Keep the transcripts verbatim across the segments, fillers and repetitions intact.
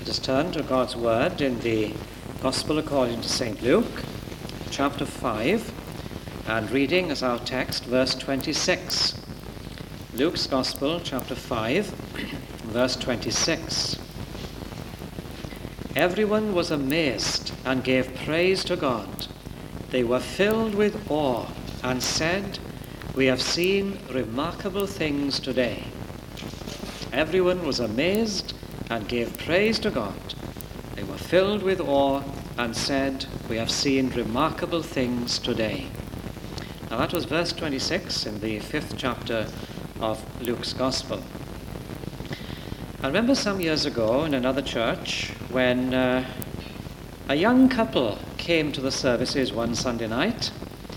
Let us turn to God's Word in the Gospel according to Saint Luke, chapter five, and reading as our text, verse twenty-six. Luke's Gospel, chapter five, verse twenty-six. Everyone was amazed and gave praise to God. They were filled with awe and said, "We have seen remarkable things today." Everyone was amazed and gave praise to God. They were filled with awe and said, "We have seen remarkable things today." Now that was verse twenty-six in the fifth chapter of Luke's Gospel. I remember some years ago in another church when uh, a young couple came to the services one Sunday night,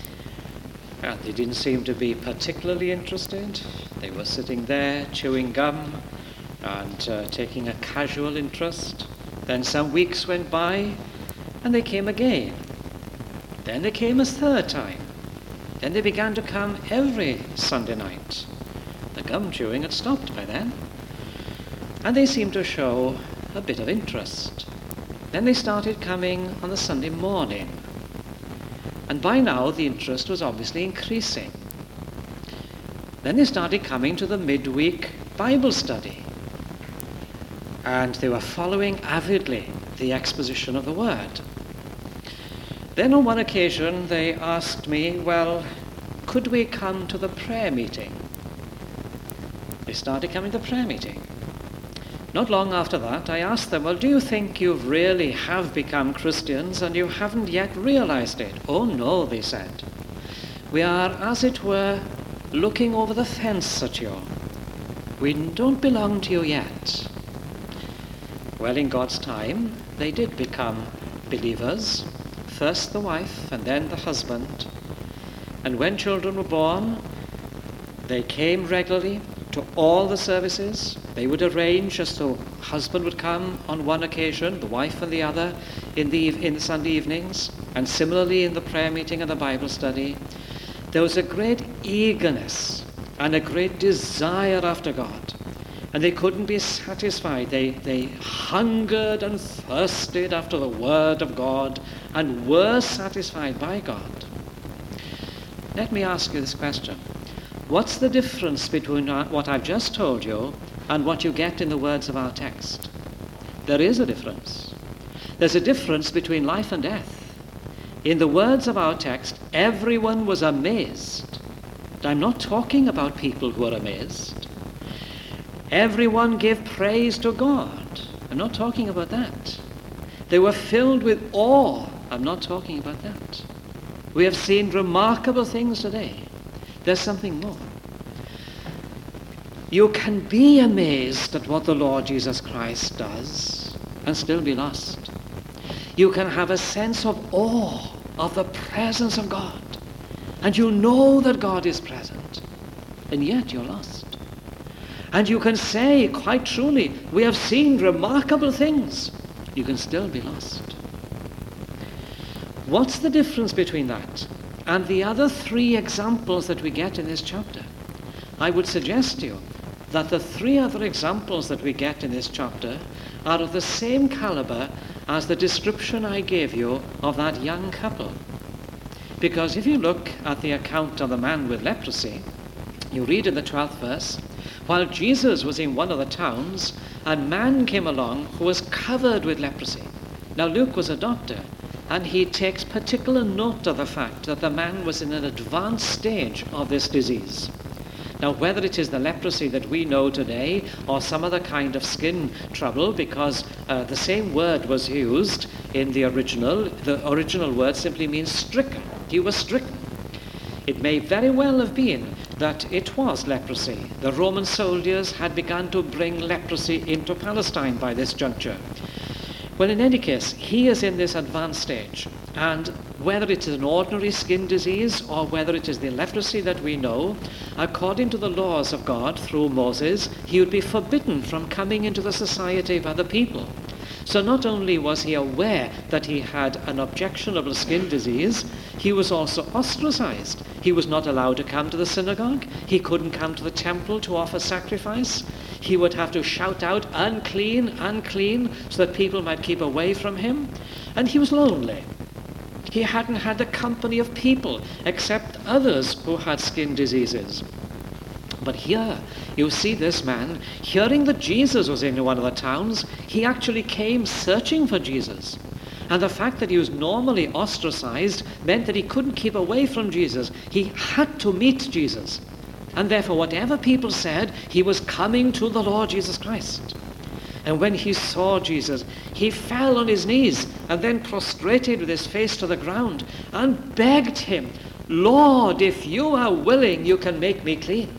and they didn't seem to be particularly interested. They were sitting there chewing gum and uh, taking a casual interest. Then some weeks went by and they came again. Then they came a third time. Then they began to come every Sunday night. The gum chewing had stopped by then. And they seemed to show a bit of interest. Then they started coming on the Sunday morning. And by now the interest was obviously increasing. Then they started coming to the midweek Bible study. And they were following avidly the exposition of the Word. Then on one occasion they asked me, well, could we come to the prayer meeting? They started coming to the prayer meeting. Not long after that, I asked them, well, do you think you really have become Christians and you haven't yet realized it? Oh no, they said. We are, as it were, looking over the fence at you. We don't belong to you yet. Well, in God's time, they did become believers. First the wife and then the husband. And when children were born, they came regularly to all the services. They would arrange as the husband would come on one occasion, the wife on the other, in the, in the Sunday evenings, and similarly in the prayer meeting and the Bible study. There was a great eagerness and a great desire after God. And they couldn't be satisfied. They, they hungered and thirsted after the Word of God and were satisfied by God. Let me ask you this question. What's the difference between what I've just told you and what you get in the words of our text? There is a difference. There's a difference between life and death. In the words of our text, everyone was amazed. And I'm not talking about people who are amazed. Everyone gave praise to God. I'm not talking about that. They were filled with awe. I'm not talking about that. We have seen remarkable things today. There's something more. You can be amazed at what the Lord Jesus Christ does and still be lost. You can have a sense of awe of the presence of God, and you know that God is present, and yet you're lost. And you can say quite truly, we have seen remarkable things. You can still be lost. What's the difference between that and the other three examples that we get in this chapter? I would suggest to you that the three other examples that we get in this chapter are of the same caliber as the description I gave you of that young couple. Because if you look at the account of the man with leprosy, you read in the twelfth verse, while Jesus was in one of the towns, a man came along who was covered with leprosy. Now Luke was a doctor, and he takes particular note of the fact that the man was in an advanced stage of this disease. Now, whether it is the leprosy that we know today or some other kind of skin trouble, because uh, the same word was used in the original, the original word simply means stricken. He was stricken. It may very well have been that it was leprosy. The Roman soldiers had begun to bring leprosy into Palestine by this juncture. Well, in any case, he is in this advanced stage, and whether it is an ordinary skin disease or whether it is the leprosy that we know, according to the laws of God through Moses, he would be forbidden from coming into the society of other people. So not only was he aware that he had an objectionable skin disease, he was also ostracized. He was not allowed to come to the synagogue. He couldn't come to the temple to offer sacrifice. He would have to shout out, unclean, unclean, so that people might keep away from him. And he was lonely. He hadn't had the company of people except others who had skin diseases. But here, you see this man, hearing that Jesus was in one of the towns, he actually came searching for Jesus. And the fact that he was normally ostracized meant that he couldn't keep away from Jesus. He had to meet Jesus. And therefore, whatever people said, he was coming to the Lord Jesus Christ. And when he saw Jesus, he fell on his knees and then prostrated with his face to the ground and begged him, "Lord, if you are willing, you can make me clean."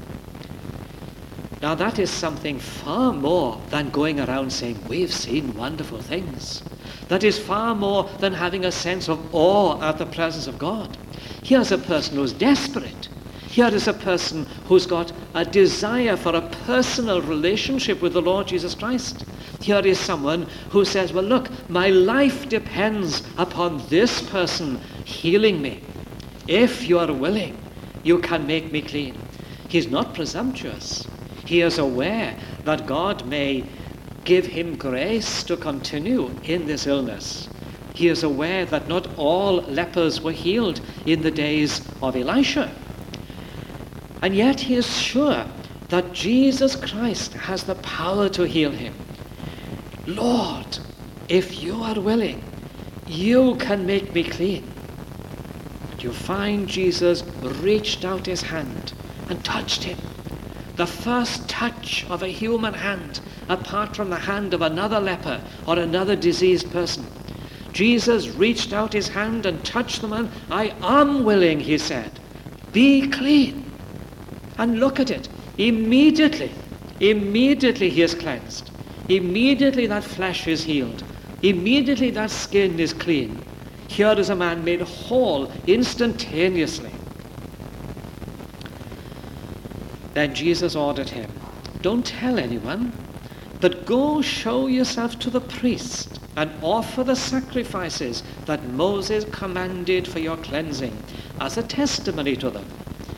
Now that is something far more than going around saying, "We've seen wonderful things." That is far more than having a sense of awe at the presence of God. Here's a person who's desperate. Here is a person who's got a desire for a personal relationship with the Lord Jesus Christ. Here is someone who says, "Well, look, my life depends upon this person healing me. If you are willing, you can make me clean." He's not presumptuous. He is aware that God may give him grace to continue in this illness. He is aware that not all lepers were healed in the days of Elisha. And yet he is sure that Jesus Christ has the power to heal him. "Lord, if you are willing, you can make me clean." And you find Jesus reached out his hand and touched him. The first touch of a human hand, apart from the hand of another leper or another diseased person. Jesus reached out his hand and touched the man. "I am willing," he said. "Be clean." And look at it. Immediately, immediately he is cleansed. Immediately that flesh is healed. Immediately that skin is clean. Here is a man made whole instantaneously. Then Jesus ordered him, "Don't tell anyone, but go show yourself to the priest and offer the sacrifices that Moses commanded for your cleansing as a testimony to them."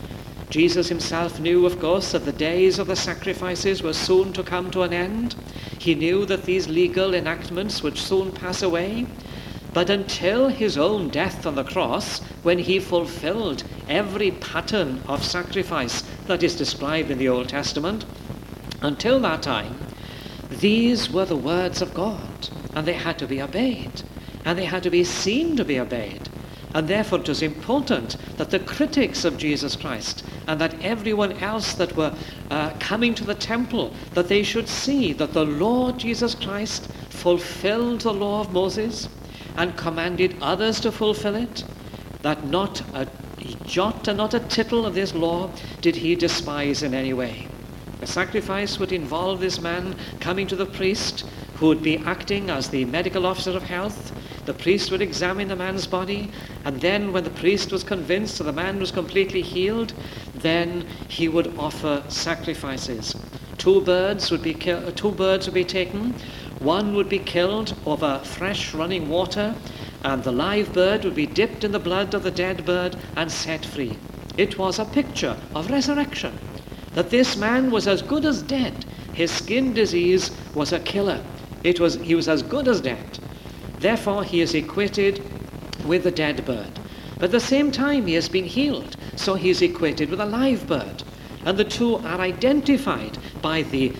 Jesus himself knew, of course, that the days of the sacrifices were soon to come to an end. He knew that these legal enactments would soon pass away. But until his own death on the cross, when he fulfilled every pattern of sacrifice that is described in the Old Testament, until that time, these were the words of God, and they had to be obeyed, and they had to be seen to be obeyed. And therefore it was important that the critics of Jesus Christ and that everyone else that were uh, coming to the temple, that they should see that the Lord Jesus Christ fulfilled the law of Moses and commanded others to fulfill it, that not a jot and not a tittle of this law did he despise in any way. The sacrifice would involve this man coming to the priest, who would be acting as the medical officer of health. The priest would examine the man's body, and then when the priest was convinced that the man was completely healed, then he would offer sacrifices. Two birds would be ki- two birds would be taken. One would be killed over fresh running water, and the live bird would be dipped in the blood of the dead bird and set free. It was a picture of resurrection, that this man was as good as dead. His skin disease was a killer. It was he was as good as dead. Therefore he is equated with the dead bird. But at the same time he has been healed, so he is equated with a live bird. And the two are identified by the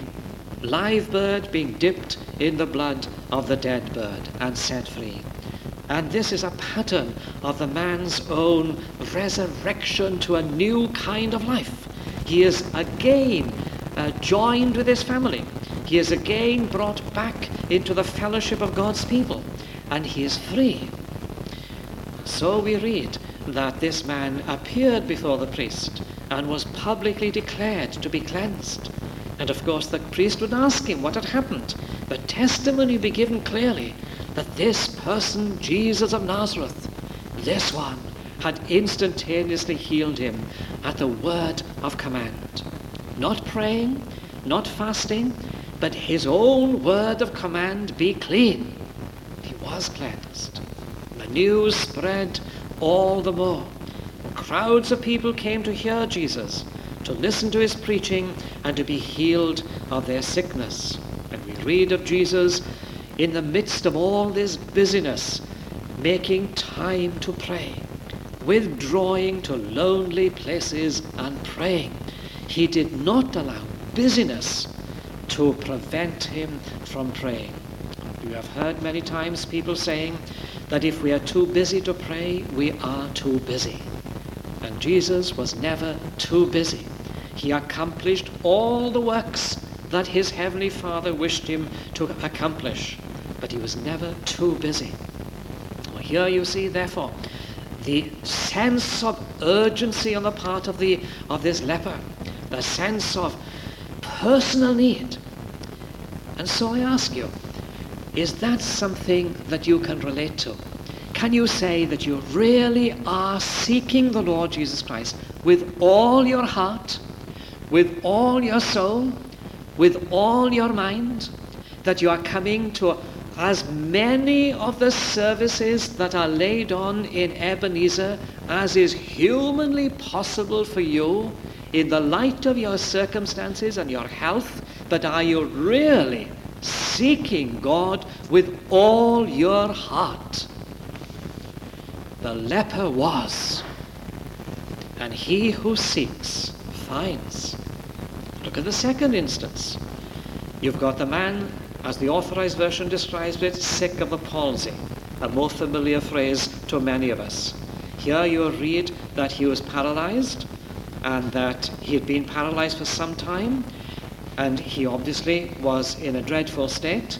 live bird being dipped in the blood of the dead bird and set free. And this is a pattern of the man's own resurrection to a new kind of life. He is again uh, joined with his family. He is again brought back into the fellowship of God's people, and he is free. So we read that this man appeared before the priest and was publicly declared to be cleansed. And of course the priest would ask him what had happened. The testimony would be given clearly that this person, Jesus of Nazareth, this one, had instantaneously healed him at the word of command. Not praying, not fasting, but his own word of command, "Be clean." He was cleansed. The news spread all the more. Crowds of people came to hear Jesus, to to listen to his preaching and to be healed of their sickness. And we read of Jesus in the midst of all this busyness, making time to pray, withdrawing to lonely places and praying. He did not allow busyness to prevent him from praying. You have heard many times people saying that if we are too busy to pray, we are too busy. And Jesus was never too busy. He accomplished all the works that his heavenly Father wished him to accomplish, but he was never too busy. Here you see, therefore, the sense of urgency on the part of the of this leper, the sense of personal need. And so I ask you, is that something that you can relate to? Can you say that you really are seeking the Lord Jesus Christ with all your heart, with all your soul, with all your mind, that you are coming to as many of the services that are laid on in Ebenezer as is humanly possible for you in the light of your circumstances and your health, but are you really seeking God with all your heart? The leper was, and he who seeks finds. Look at the second instance. You've got the man, as the Authorized Version describes it, sick of the palsy, a more familiar phrase to many of us. Here you read that he was paralyzed, and that he had been paralyzed for some time, and he obviously was in a dreadful state.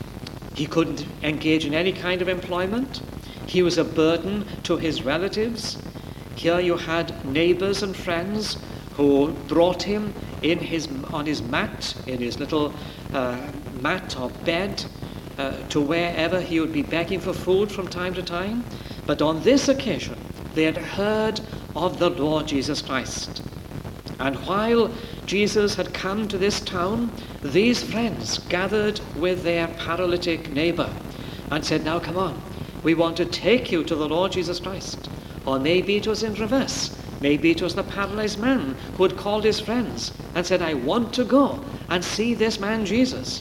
He couldn't engage in any kind of employment. He was a burden to his relatives. Here you had neighbors and friends who brought him in his on his mat, in his little uh, mat or bed, uh, to wherever he would be begging for food from time to time. But on this occasion, they had heard of the Lord Jesus Christ. And while Jesus had come to this town, these friends gathered with their paralytic neighbor and said, now come on, we want to take you to the Lord Jesus Christ. Or maybe it was in reverse. Maybe it was the paralyzed man who had called his friends and said, I want to go and see this man Jesus.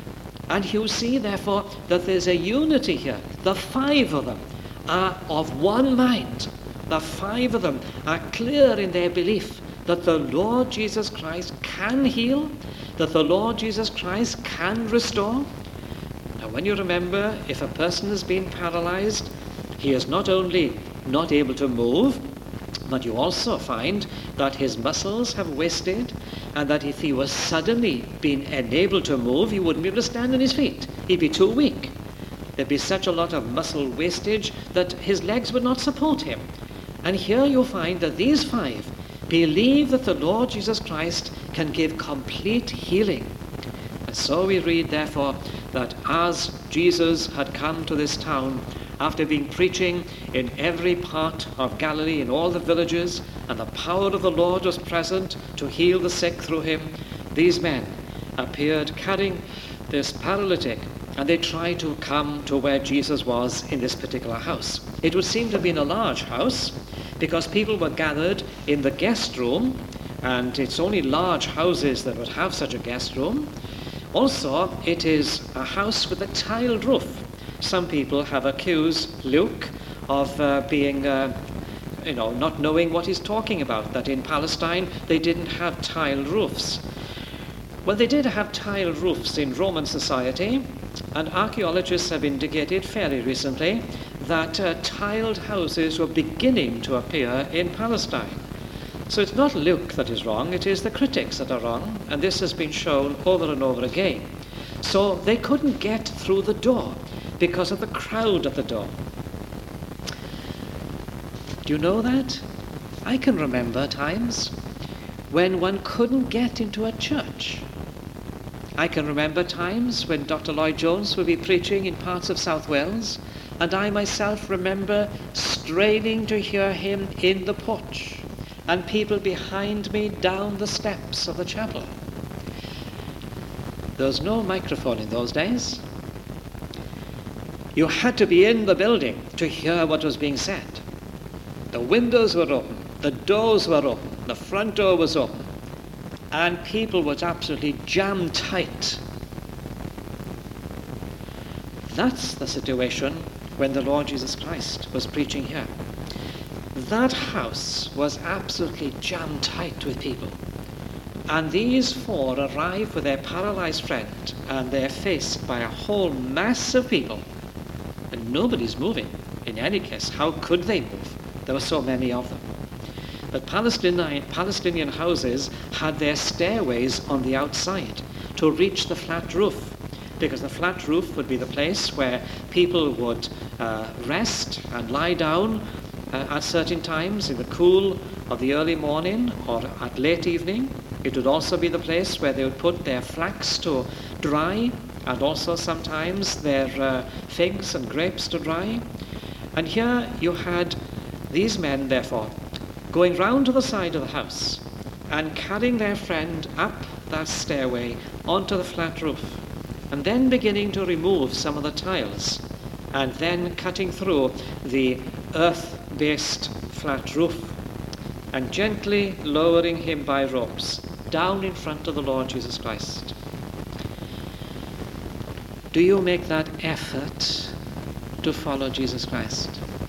And you see, therefore, that there's a unity here. The five of them are of one mind. The five of them are clear in their belief that the Lord Jesus Christ can heal, that the Lord Jesus Christ can restore. Now, when you remember, if a person has been paralyzed, he is not only not able to move, but you also find that his muscles have wasted, and that if he was suddenly being enabled to move, he wouldn't be able to stand on his feet. He'd be too weak. There'd be such a lot of muscle wastage that his legs would not support him. And here you find that these five believe that the Lord Jesus Christ can give complete healing. And so we read, therefore, that as Jesus had come to this town, after being preaching in every part of Galilee, in all the villages, and the power of the Lord was present to heal the sick through him, these men appeared carrying this paralytic, and they tried to come to where Jesus was in this particular house. It would seem to have been a large house, because people were gathered in the guest room, and it's only large houses that would have such a guest room. Also, it is a house with a tiled roof. Some people have accused Luke of uh, being, uh, you know, not knowing what he's talking about, that in Palestine they didn't have tiled roofs. Well, they did have tiled roofs in Roman society, and archaeologists have indicated fairly recently that uh, tiled houses were beginning to appear in Palestine. So it's not Luke that is wrong, it is the critics that are wrong, and this has been shown over and over again. So they couldn't get through the door because of the crowd at the door. Do you know that? I can remember times when one couldn't get into a church. I can remember times when Doctor Lloyd Jones would be preaching in parts of South Wales, and I myself remember straining to hear him in the porch, and people behind me down the steps of the chapel. There was no microphone in those days. You had to be in the building to hear what was being said. The windows were open, the doors were open, the front door was open. and people was absolutely jammed tight. That's the situation when the Lord Jesus Christ was preaching here. That house was absolutely jammed tight with people. And these four arrive with their paralyzed friend, and they're faced by a whole mass of people. And nobody's moving. In any case, how could they move? There were so many of them. But Palestinian, Palestinian houses had their stairways on the outside to reach the flat roof, because the flat roof would be the place where people would uh, rest and lie down uh, at certain times in the cool of the early morning or at late evening. It would also be the place where they would put their flax to dry, and also sometimes their uh, figs and grapes to dry. And here you had these men, therefore, going round to the side of the house and carrying their friend up that stairway onto the flat roof, and then beginning to remove some of the tiles, and then cutting through the earth-based flat roof, and gently lowering him by ropes down in front of the Lord Jesus Christ. Do you make that effort to follow Jesus Christ?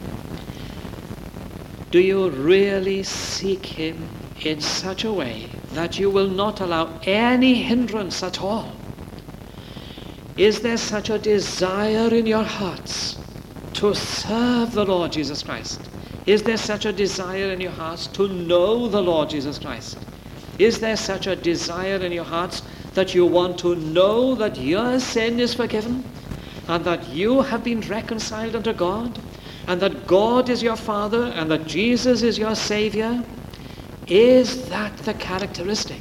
Do you really seek him in such a way that you will not allow any hindrance at all? Is there such a desire in your hearts to serve the Lord Jesus Christ? Is there such a desire in your hearts to know the Lord Jesus Christ? Is there such a desire in your hearts that you want to know that your sin is forgiven, and that you have been reconciled unto God, and that God is your Father, and that Jesus is your Savior? Is that the characteristic?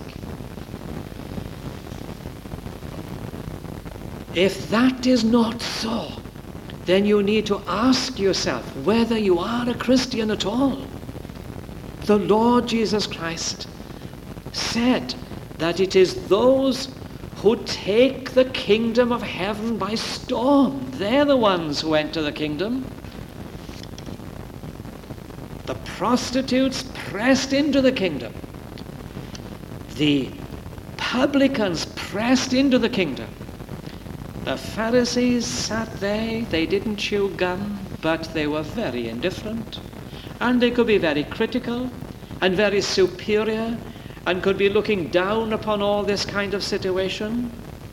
If that is not so, then you need to ask yourself whether you are a Christian at all. The Lord Jesus Christ said that it is those who take the kingdom of heaven by storm. They're the ones who enter the kingdom. The prostitutes pressed into the kingdom. The publicans pressed into the kingdom. The Pharisees sat there, they didn't chew gum, but they were very indifferent. And they could be very critical and very superior, and could be looking down upon all this kind of situation.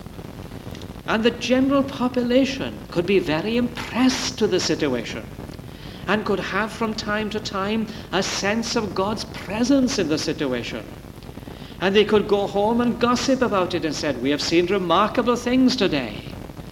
And the general population could be very impressed to the situation, and could have from time to time a sense of God's presence in the situation. And they could go home and gossip about it and said, we have seen remarkable things today.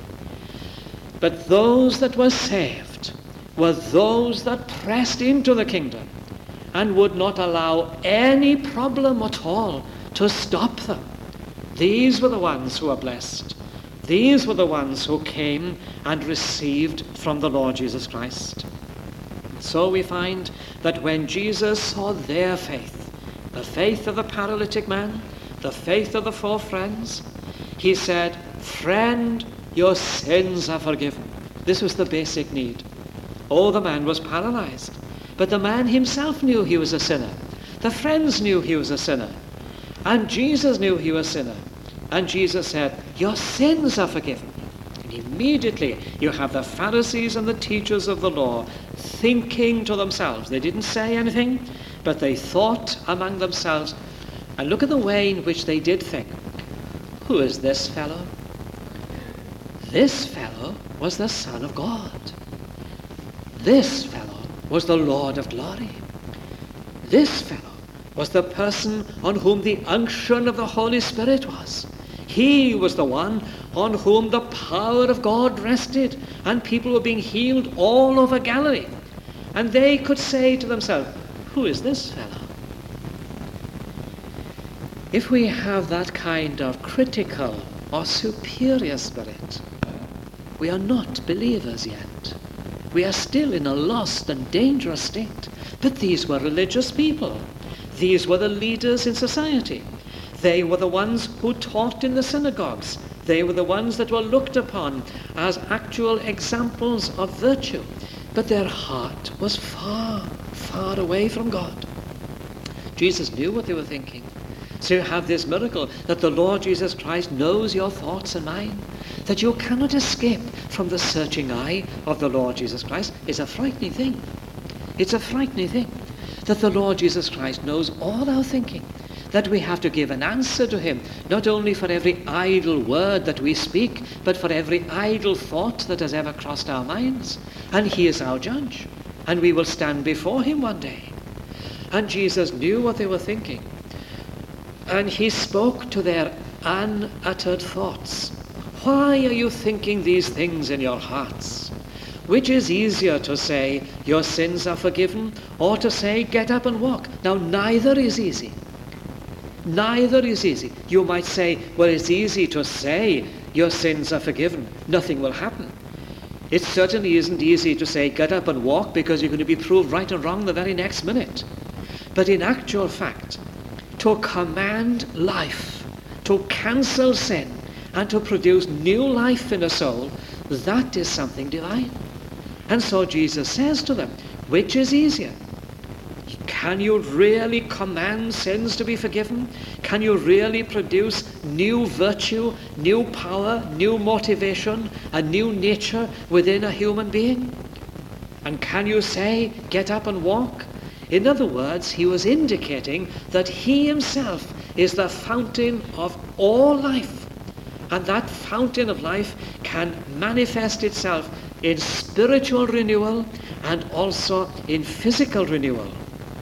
But those that were saved were those that pressed into the kingdom and would not allow any problem at all to stop them. These were the ones who were blessed. These were the ones who came and received from the Lord Jesus Christ. So we find that when Jesus saw their faith, the faith of the paralytic man, the faith of the four friends, he said, friend, your sins are forgiven. This was the basic need. Oh, the man was paralyzed. But the man himself knew he was a sinner. The friends knew he was a sinner. And Jesus knew he was a sinner. And Jesus said, your sins are forgiven. And immediately you have the Pharisees and the teachers of the law thinking to themselves. They didn't say anything, but they thought among themselves. And look at the way in which they did think. Who is this fellow? This fellow was the Son of God. This fellow was the Lord of glory. This fellow was the person on whom the unction of the Holy Spirit was. He was the one on whom the power of God rested, and people were being healed all over Galilee. And they could say to themselves, who is this fellow? If we have that kind of critical or superior spirit, we are not believers yet. We are still in a lost and dangerous state. But these were religious people. These were the leaders in society. They were the ones who taught in the synagogues. They were the ones that were looked upon as actual examples of virtue. But their heart was far, far away from God. Jesus knew what they were thinking. So you have this miracle that the Lord Jesus Christ knows your thoughts and mine, that you cannot escape from the searching eye of the Lord Jesus Christ. Is a frightening thing. It's a frightening thing that the Lord Jesus Christ knows all our thinking, that we have to give an answer to him, not only for every idle word that we speak, but for every idle thought that has ever crossed our minds. And he is our judge, and we will stand before him one day. And Jesus knew what they were thinking, and he spoke to their unuttered thoughts. Why are you thinking these things in your hearts? Which is easier to say, your sins are forgiven, or to say, get up and walk? Now, neither is easy. Neither is easy. You might say, well, it's easy to say, your sins are forgiven. Nothing will happen. It certainly isn't easy to say, get up and walk, because you're going to be proved right and wrong the very next minute. But in actual fact, to command life, to cancel sin, and to produce new life in a soul, that is something divine. And so Jesus says to them, which is easier? Can you really command sins to be forgiven? Can you really produce new virtue, new power, new motivation, a new nature within a human being? And can you say, get up and walk? In other words, he was indicating that he himself is the fountain of all life. And that fountain of life can manifest itself in spiritual renewal and also in physical renewal.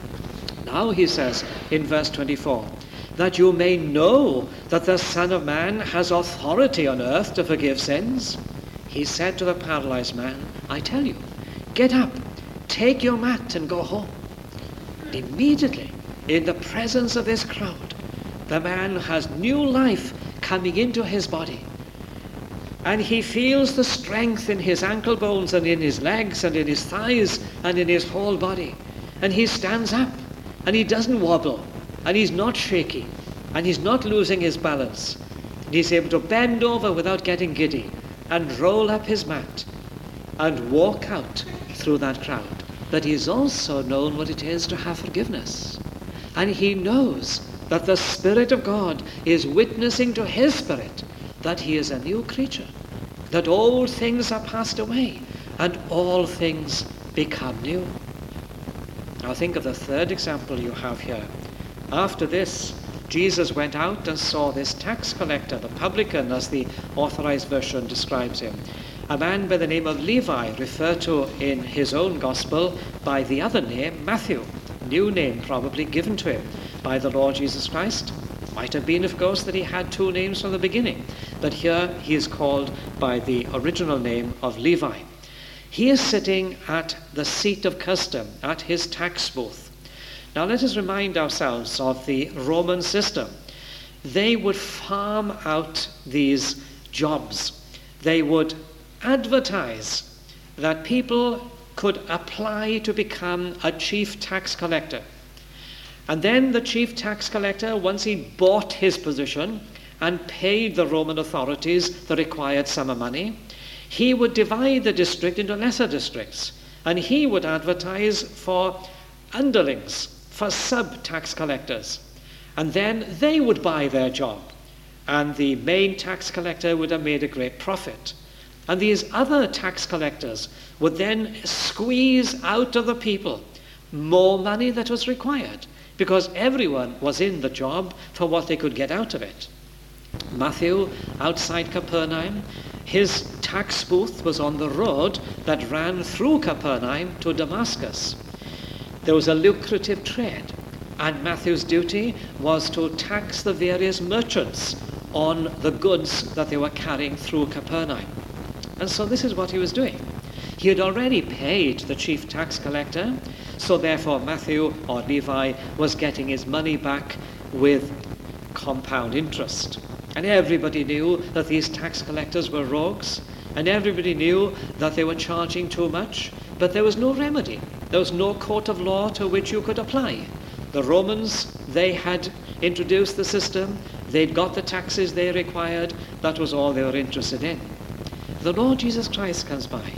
Now he says in verse twenty-four, that you may know that the Son of Man has authority on earth to forgive sins. He said to the paralyzed man, I tell you, get up, take your mat and go home. Immediately, in the presence of this crowd, the man has new life coming into his body. And he feels the strength in his ankle bones and in his legs and in his thighs and in his whole body. And he stands up, and he doesn't wobble, and he's not shaky, and he's not losing his balance. And he's able to bend over without getting giddy and roll up his mat and walk out through that crowd. But he's also known what it is to have forgiveness. And he knows that the Spirit of God is witnessing to his spirit that he is a new creature, that old things are passed away and all things become new. Now think of the third example you have here. After this, Jesus went out and saw this tax collector, the publican, as the Authorized Version describes him, a man by the name of Levi, referred to in his own gospel by the other name, Matthew, new name probably given to him by the Lord Jesus Christ. Might have been, of course, that he had two names from the beginning, but here he is called by the original name of Levi. He is sitting at the seat of custom, at his tax booth. Now let us remind ourselves of the Roman system. They would farm out these jobs. They would advertise that people could apply to become a chief tax collector. And then the chief tax collector, once he bought his position and paid the Roman authorities the required sum of money, he would divide the district into lesser districts, and he would advertise for underlings, for sub-tax collectors, and then they would buy their job, and the main tax collector would have made a great profit. And these other tax collectors would then squeeze out of the people more money that was required, because everyone was in the job for what they could get out of it. Matthew, outside Capernaum, his tax booth was on the road that ran through Capernaum to Damascus. There was a lucrative trade, and Matthew's duty was to tax the various merchants on the goods that they were carrying through Capernaum. And so this is what he was doing. He had already paid the chief tax collector, so therefore Matthew, or Levi, was getting his money back with compound interest. And everybody knew that these tax collectors were rogues, and everybody knew that they were charging too much, but there was no remedy. There was no court of law to which you could apply. The Romans, they had introduced the system, they'd got the taxes they required, that was all they were interested in. The Lord Jesus Christ comes by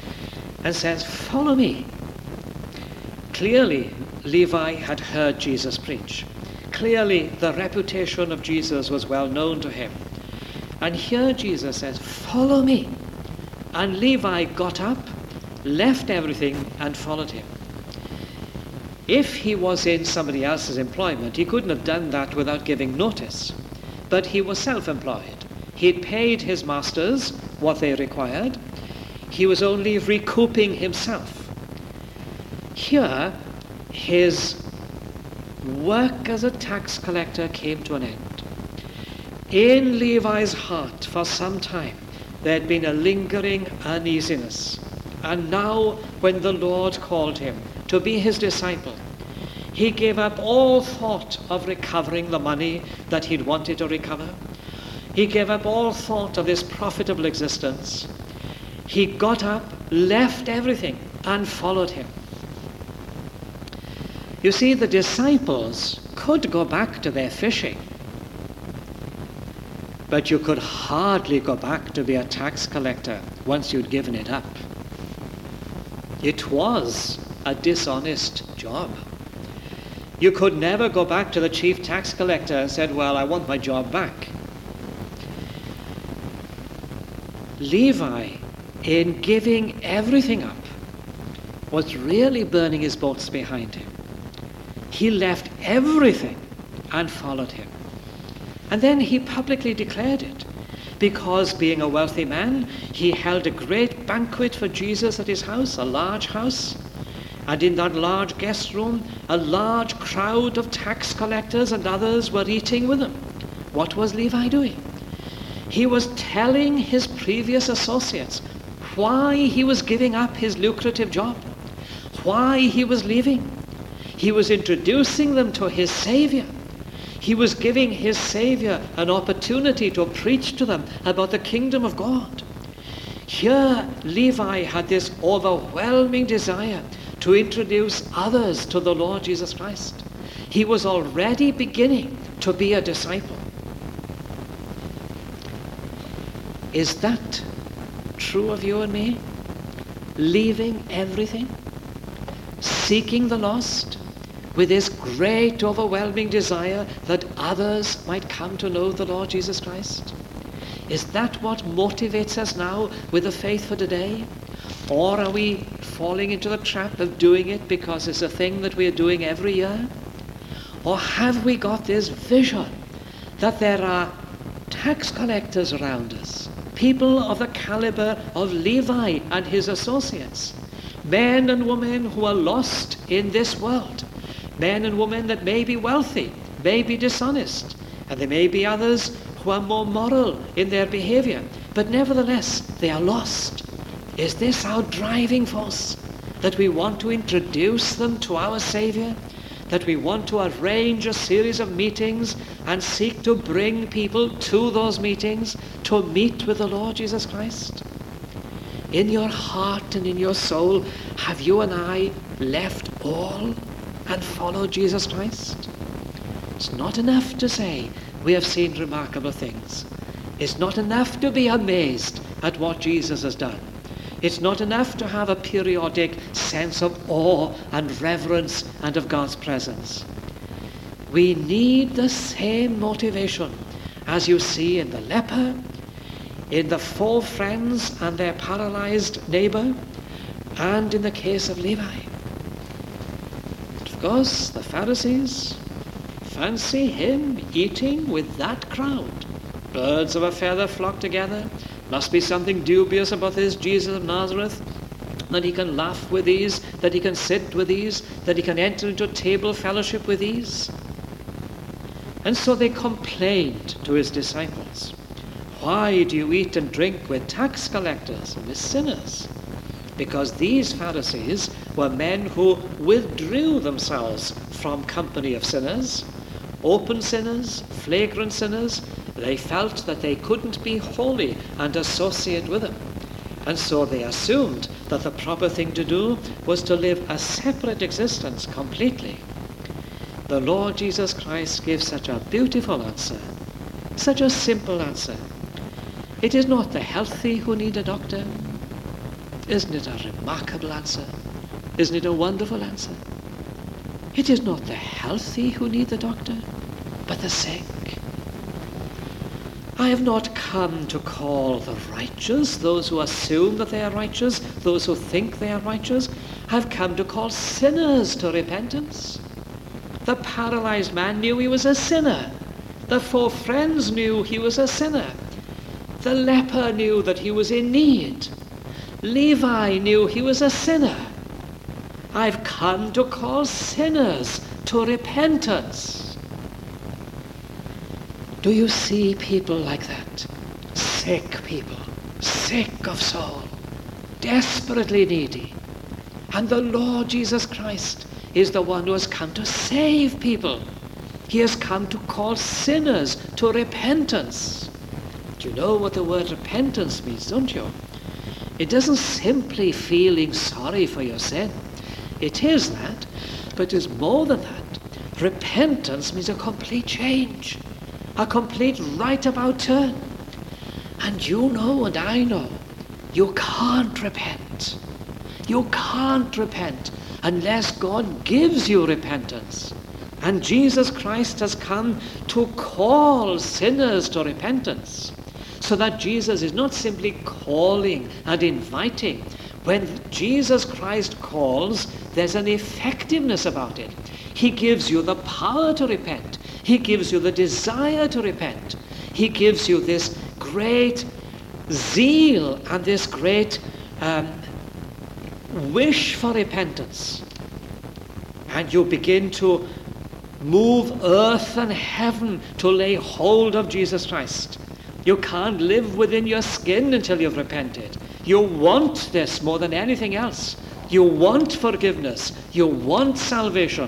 and says, follow me. Clearly, Levi had heard Jesus preach. Clearly, the reputation of Jesus was well known to him. And here Jesus says, "Follow me." And Levi got up, left everything, and followed him. If he was in somebody else's employment, he couldn't have done that without giving notice. But he was self-employed. He'd paid his masters what they required. He was only recouping himself. Here, his work as a tax collector came to an end. In Levi's heart, for some time, there had been a lingering uneasiness. And now, when the Lord called him to be his disciple, he gave up all thought of recovering the money that he'd wanted to recover. He gave up all thought of this profitable existence. He got up, left everything, and followed him. You see, the disciples could go back to their fishing, but you could hardly go back to be a tax collector once you'd given it up. It was a dishonest job. You could never go back to the chief tax collector and said, "Well, I want my job back." Levi, in giving everything up, was really burning his boats behind him. He left everything and followed him. And then he publicly declared it, because being a wealthy man, he held a great banquet for Jesus at his house, a large house. And in that large guest room, a large crowd of tax collectors and others were eating with him. What was Levi doing? He was telling his previous associates why he was giving up his lucrative job, why he was leaving. He was introducing them to his Savior. He was giving his Savior an opportunity to preach to them about the kingdom of God. Here, Levi had this overwhelming desire to introduce others to the Lord Jesus Christ. He was already beginning to be a disciple. Is that true of you and me? Leaving everything, seeking the lost, with this great overwhelming desire that others might come to know the Lord Jesus Christ? Is that what motivates us now with the faith for today? Or are we falling into the trap of doing it because it's a thing that we are doing every year? Or have we got this vision that there are tax collectors around us, people of the caliber of Levi and his associates, men and women who are lost in this world, men and women that may be wealthy, may be dishonest, and there may be others who are more moral in their behavior, but nevertheless they are lost. Is this our driving force? That we want to introduce them to our Savior? That we want to arrange a series of meetings and seek to bring people to those meetings to meet with the Lord Jesus Christ? In your heart and in your soul, have you and I left all and followed Jesus Christ? It's not enough to say we have seen remarkable things. It's not enough to be amazed at what Jesus has done. It's not enough to have a periodic sense of awe and reverence and of God's presence. We need the same motivation as you see in the leper, in the four friends and their paralyzed neighbor, and in the case of Levi. Of course, the Pharisees fancy him eating with that crowd. Birds of a feather flock together. Must be something dubious about this Jesus of Nazareth, that he can laugh with these, that he can sit with these, that he can enter into table fellowship with these. And so they complained to his disciples, "Why do you eat and drink with tax collectors and with sinners?" Because these Pharisees were men who withdrew themselves from company of sinners, open sinners, flagrant sinners. They felt that they couldn't be holy and associate with them. And so they assumed that the proper thing to do was to live a separate existence completely. The Lord Jesus Christ gives such a beautiful answer, such a simple answer. It is not the healthy who need a doctor. Isn't it a remarkable answer? Isn't it a wonderful answer? It is not the healthy who need the doctor. but the sick. I have not come to call the righteous, those who assume that they are righteous, those who think they are righteous. I have come to call sinners to repentance. The paralyzed man knew he was a sinner. The four friends knew he was a sinner. The leper knew that he was in need. Levi knew he was a sinner. I've come to call sinners to repentance. Do you see people like that? Sick people, sick of soul, desperately needy. And the Lord Jesus Christ is the one who has come to save people. He has come to call sinners to repentance. Do you know what the word repentance means, don't you? It doesn't simply feeling sorry for your sin. It is that, but it's more than that. Repentance means a complete change, a complete right about turn. And you know and I know, you can't repent. You can't repent unless God gives you repentance. And Jesus Christ has come to call sinners to repentance. So that Jesus is not simply calling and inviting. When Jesus Christ calls, there's an effectiveness about it. He gives you the power to repent. He gives you the desire to repent. He gives you this great zeal and this great um, wish for repentance. And you begin to move earth and heaven to lay hold of Jesus Christ. You can't live within your skin until you've repented. You want this more than anything else. You want forgiveness. You want salvation.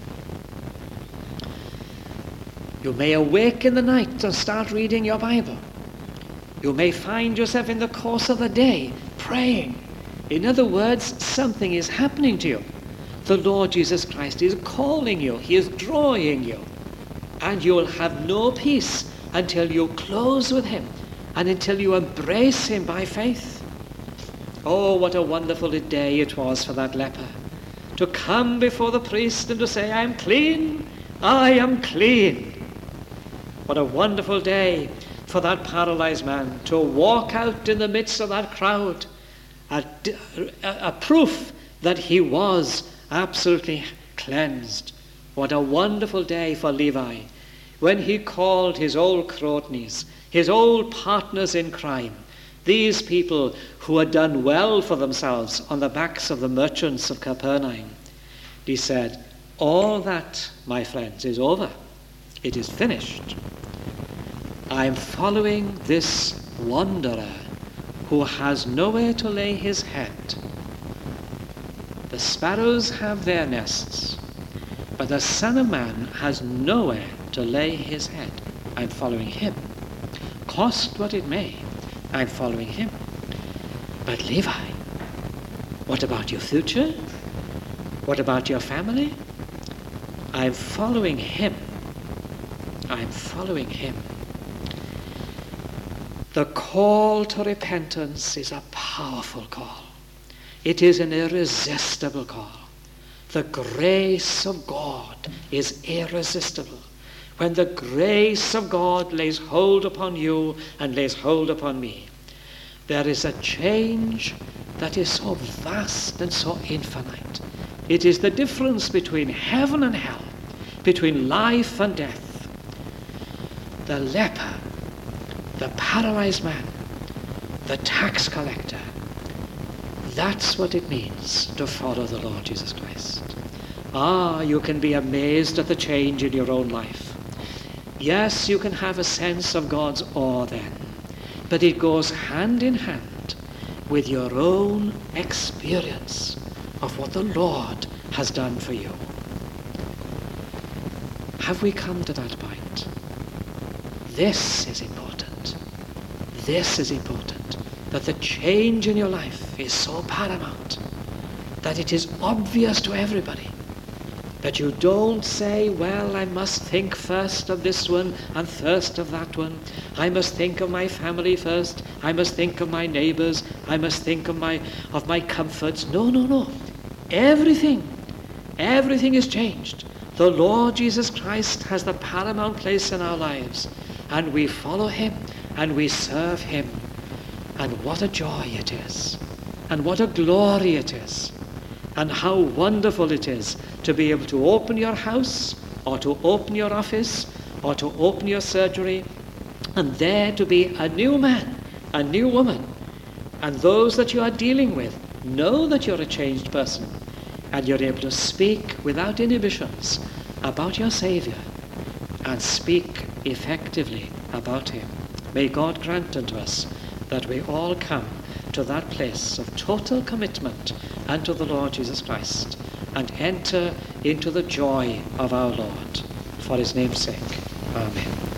You may awake in the night and start reading your Bible. You may find yourself in the course of the day praying. In other words, something is happening to you. The Lord Jesus Christ is calling you. He is drawing you. And you will have no peace until you close with him and until you embrace him by faith. Oh, what a wonderful day it was for that leper to come before the priest and to say, I am clean, I am clean. What a wonderful day for that paralyzed man to walk out in the midst of that crowd, a, a, a proof that he was absolutely cleansed. What a wonderful day for Levi when he called his old cronies, his old partners in crime, these people who had done well for themselves on the backs of the merchants of Capernaum. He said, all that, my friends, is over. It is finished. I am following this wanderer who has nowhere to lay his head. The sparrows have their nests, but the Son of Man has nowhere to lay his head. I'm following him. Cost what it may, I'm following him. But Levi, what about your future? What about your family? I'm following him. I'm following him. The call to repentance is a powerful call. It is an irresistible call. The grace of God is irresistible. When the grace of God lays hold upon you and lays hold upon me, there is a change that is so vast and so infinite. It is the difference between heaven and hell, between life and death. The leper, the paralyzed man, the tax collector, that's what it means to follow the Lord Jesus Christ. Ah, you can be amazed at the change in your own life. Yes, you can have a sense of God's awe then, but it goes hand in hand with your own experience of what the Lord has done for you. Have we come to that point? This is important. This is important, that the change in your life is so paramount that it is obvious to everybody. That you don't say, well, I must think first of this one and first of that one. I must think of my family first. I must think of my neighbors. I must think of my of my comforts. No, no, no. Everything, everything is changed. The Lord Jesus Christ has the paramount place in our lives, and we follow him and we serve him. And what a joy it is, and what a glory it is, and how wonderful it is to be able to open your house, or to open your office, or to open your surgery, and there to be a new man, a new woman, and those that you are dealing with know that you're a changed person, and you're able to speak without inhibitions about your Saviour, and speak effectively about him. May God grant unto us that we all come to that place of total commitment unto the Lord Jesus Christ, and enter into the joy of our Lord. For his name's sake. Amen.